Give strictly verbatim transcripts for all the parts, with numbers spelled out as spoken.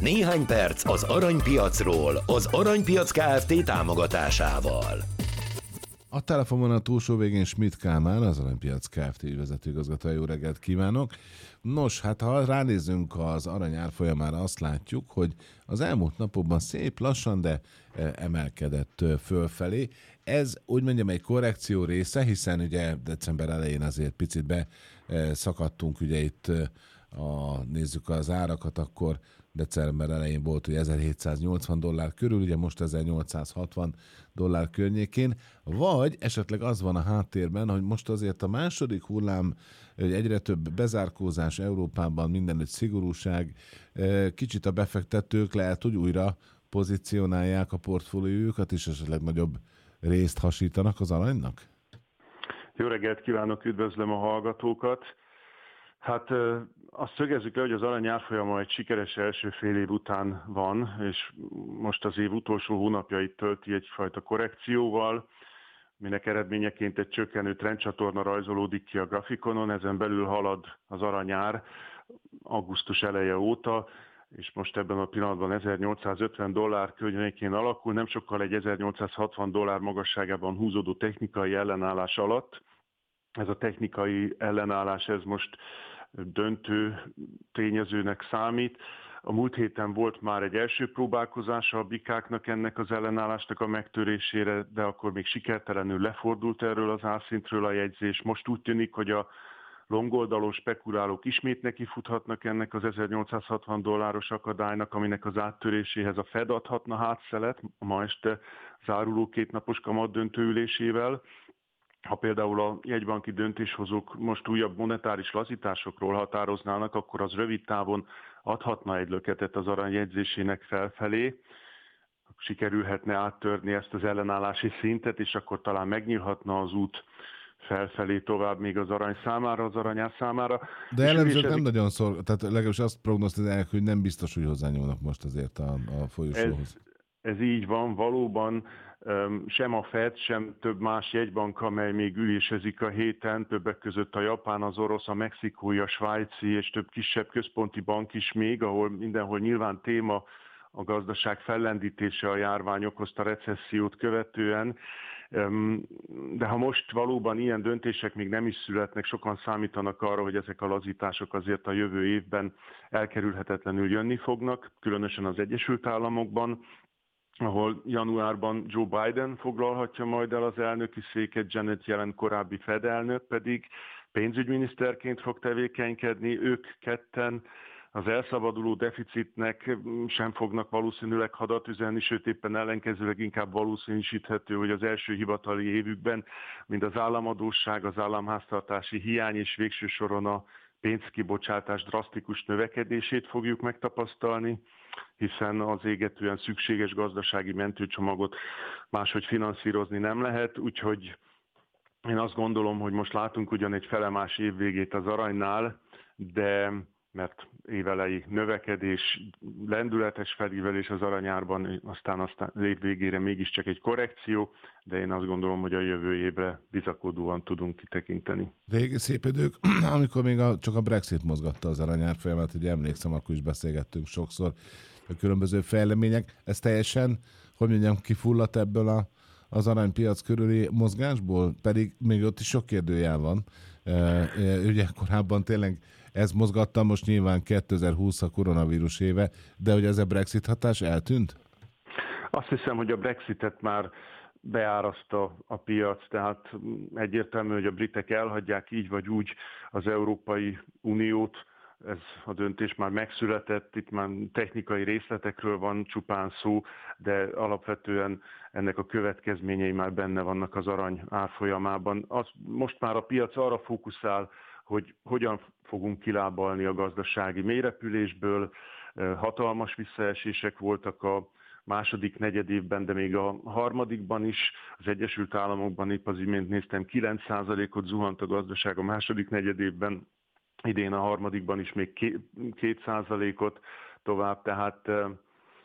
Néhány perc az aranypiacról, az Aranypiac Kft. Támogatásával. A telefonon a túlsó végén Schmidt Kálmán, az Aranypiac Kft. Vezetőigazgatója. Jó reggelt kívánok! Nos, hát ha ránézünk az arany árfolyamára, azt látjuk, hogy az elmúlt napokban szép lassan, de emelkedett fölfelé. Ez úgy mondjam egy korrekció része, hiszen ugye december elején azért picit beszakadtunk, ugye itt a, nézzük az árakat, akkor december elején volt, hogy ezerhétszáznyolcvan dollár körül, ugye most ezernyolcszázhatvan dollár környékén, vagy esetleg az van a háttérben, hogy most azért a második hullám, hogy egyre több bezárkózás Európában, mindenütt szigorúság, kicsit a befektetők lehet, hogy újra pozícionálják a portfóliójukat, és esetleg nagyobb részt hasítanak az aranynak? Jó reggelt kívánok, üdvözlöm a hallgatókat! Hát azt szögezzük le, hogy az arany árfolyama egy sikeres első fél év után van, és most az év utolsó hónapjait tölti egyfajta korrekcióval, minek eredményeként egy csökkenő trendcsatorna rajzolódik ki a grafikonon, ezen belül halad az aranyár augusztus eleje óta, és most ebben a pillanatban ezernyolcszázötven dollár környékén alakul, nem sokkal egy ezernyolcszázhatvan dollár magasságában húzódó technikai ellenállás alatt. Ez a technikai ellenállás, ez most döntő tényezőnek számít. A múlt héten volt már egy első próbálkozása a bikáknak ennek az ellenállásnak a megtörésére, de akkor még sikertelenül lefordult erről az árszintről a jegyzés. Most úgy tűnik, hogy a longoldalos spekulálók ismét nekifuthatnak ennek az ezernyolcszázhatvan dolláros akadálynak, aminek az áttöréséhez a Fed adhatna hátszelet ma este záruló kétnapos kamatdöntő ülésével. Ha például a jegybanki döntéshozók most újabb monetáris lazításokról határoznának, akkor az rövid távon adhatna egy löketet az arany jegyzésének felfelé, sikerülhetne áttörni ezt az ellenállási szintet, és akkor talán megnyílhatna az út felfelé tovább még az arany számára, az aranyár számára. De elemzők nem nagyon szor, tehát legalábbis azt prognosztizálják, hogy nem biztos, hogy hozzányúlnak most azért a, a folyosóhoz. Ez, ez így van, valóban sem a Fed, sem több más jegybank, amely még ülésezik a héten, többek között a japán, az orosz, a mexikói, a svájci és több kisebb központi bank is még, ahol mindenhol nyilván téma a gazdaság fellendítése a járvány okozta recessziót követően. De ha most valóban ilyen döntések még nem is születnek, sokan számítanak arra, hogy ezek a lazítások azért a jövő évben elkerülhetetlenül jönni fognak, különösen az Egyesült Államokban, ahol januárban Joe Biden foglalhatja majd el az elnöki széket, Janet Yellen korábbi Fed elnök pedig pénzügyminiszterként fog tevékenykedni, ők ketten az elszabaduló deficitnek sem fognak valószínűleg hadat üzenni, sőt éppen ellenkezőleg inkább valószínűsíthető, hogy az első hivatali évükben mind az államadósság, az államháztartási hiány és végső soron a pénzkibocsátás drasztikus növekedését fogjuk megtapasztalni, hiszen az égetően szükséges gazdasági mentőcsomagot máshogy finanszírozni nem lehet, úgyhogy én azt gondolom, hogy most látunk ugyan egy felemás évvégét az aranynál, de mert évelei növekedés, lendületes felívelés az aranyárban, aztán, aztán az év végére mégiscsak egy korrekció, de én azt gondolom, hogy a jövő évre bizakodóan tudunk kitekinteni. Régi szép idők, amikor még a, csak a Brexit mozgatta az aranyárfolyamát, ugye emlékszem, akkor is beszélgettünk sokszor a különböző fejlemények. Ez teljesen, hogy mondjam, kifulladt ebből a, az aranypiac körüli mozgásból, pedig még ott is sok kérdőjel van. E, e, ugye korábban tényleg ez mozgatta, most nyilván kétezer-húsz a koronavírus éve, de hogy ez a Brexit hatás eltűnt? Azt hiszem, hogy a Brexitet már beáraszta a piac, tehát egyértelmű, hogy a britek elhagyják így vagy úgy az Európai Uniót, ez a döntés már megszületett, itt már technikai részletekről van csupán szó, de alapvetően ennek a következményei már benne vannak az arany árfolyamában. Az, most már a piac arra fókuszál, hogy hogyan fogunk kilábalni a gazdasági mélyrepülésből. Hatalmas visszaesések voltak a második negyedévben, de még a harmadikban is, az Egyesült Államokban épp az imént néztem, kilenc százalékot zuhant a gazdaság a második negyedévben, idén a harmadikban is még két százalékot tovább, tehát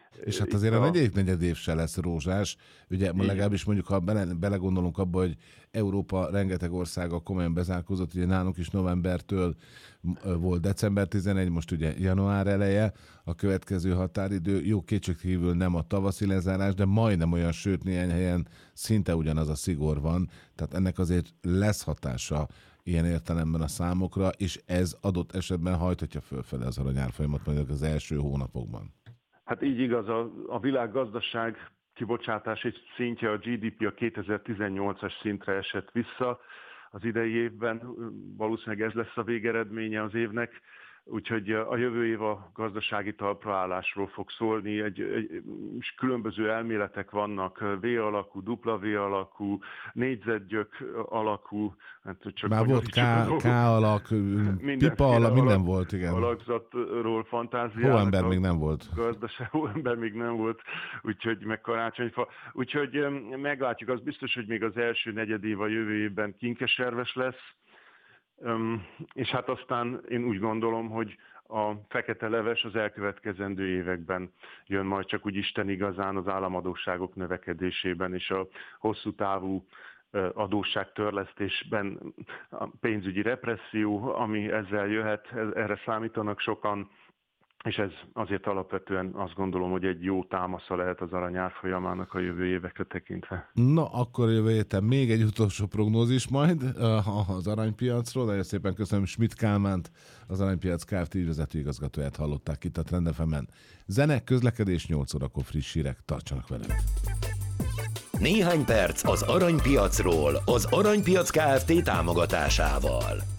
És hát azért a negyedik negyed év se lesz rózsás. Ugye ma legalábbis mondjuk, ha bele, belegondolunk abba, hogy Európa rengeteg országa komolyan bezárkózott, ugye nálunk is novembertől volt december tizenegy, most ugye január eleje, a következő határidő, jó kétségkívül nem a tavaszi lezárás, de majdnem olyan, sőt néhány helyen szinte ugyanaz a szigor van, tehát ennek azért lesz hatása ilyen értelemben a számokra, és ez adott esetben hajthatja fölfele az aranyárfolyamat majd az első hónapokban. Hát így igaz, a, a világgazdaság kibocsátási szintje, a gé dé pé a kétezer-tizennyolcas szintre esett vissza az idei évben, valószínűleg ez lesz a végeredménye az évnek, úgyhogy a jövő év a gazdasági talpraállásról fog szólni, egy, egy, különböző elméletek vannak, V-alakú, W alakú, négyzetgyök alakú. Hát csak már volt K, K alak, pipa alak, minden volt, igen. Alakzatról fantáziálnak. Hóember még nem volt. Gazdaság, hóember még nem volt, úgyhogy meg karácsonyfa. Úgyhogy meglátjuk, az biztos, hogy még az első negyedév a jövő évben kinkeserves lesz. Um, és hát aztán én úgy gondolom, hogy a fekete leves az elkövetkezendő években jön majd, csak úgy Isten igazán az államadósságok növekedésében és a hosszú távú adósságtörlesztésben a pénzügyi represszió, ami ezzel jöhet, erre számítanak sokan, és ez azért alapvetően azt gondolom, hogy egy jó támasza lehet az arany árfolyamának a jövő évekre tekintve. Na, akkor jövő héten még egy utolsó prognózis majd az aranypiacról. Nagyon szépen köszönöm Schmidt Kálmánt, az Aranypiac Kft. Ügyvezető igazgatóját hallották itt a Trend ef emen. Zene, közlekedés, nyolc órakor friss hírek, tartsanak velünk! Néhány perc az aranypiacról, az Aranypiac Kft. Támogatásával.